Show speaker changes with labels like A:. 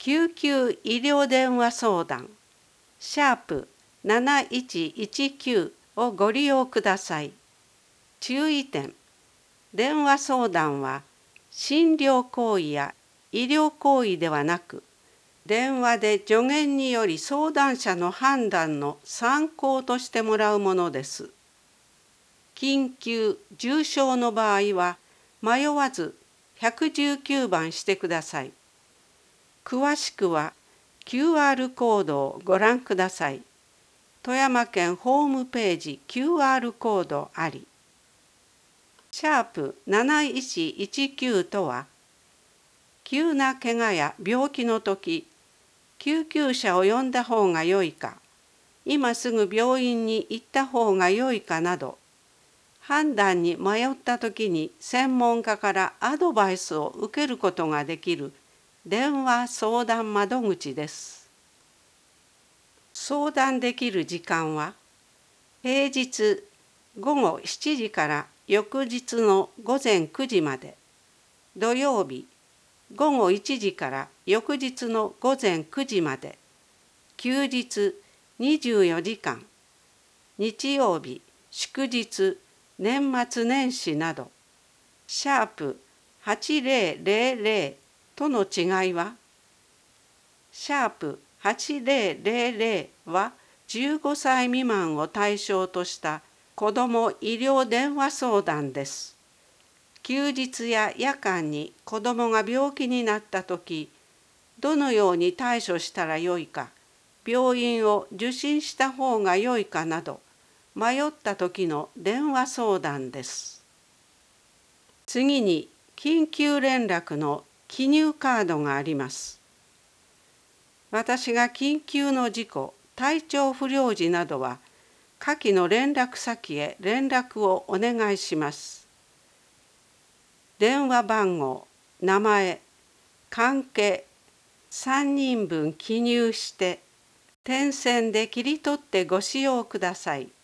A: 救急医療電話相談#7119をご利用ください。注意点。電話相談は診療行為や医療行為ではなく、電話で助言により相談者の判断の参考としてもらうものです。緊急・重症の場合は迷わず119番してください。詳しくは QR コードをご覧ください。富山県ホームページ QR コードあり。#7119とは、急な怪我や病気の時、救急車を呼んだ方が良いか、今すぐ病院に行った方が良いかなど、判断に迷った時に専門家からアドバイスを受けることができる電話相談窓口です。相談できる時間は、平日午後7時から翌日の午前9時まで、土曜日午後1時から翌日の午前9時まで、休日24時間、日曜日、祝日、年末年始など、#8000との違いは、#8000は15歳未満を対象とした子ども医療電話相談です。休日や夜間に子どもが病気になったとき、どのように対処したらよいか、病院を受診した方がよいかなど、迷ったときの電話相談です。次に、緊急連絡の記入カードがあります。私が緊急の事故、体調不良時などは、下記の連絡先へ連絡をお願いします。電話番号、名前、関係、3人分記入して、点線で切り取ってご使用ください。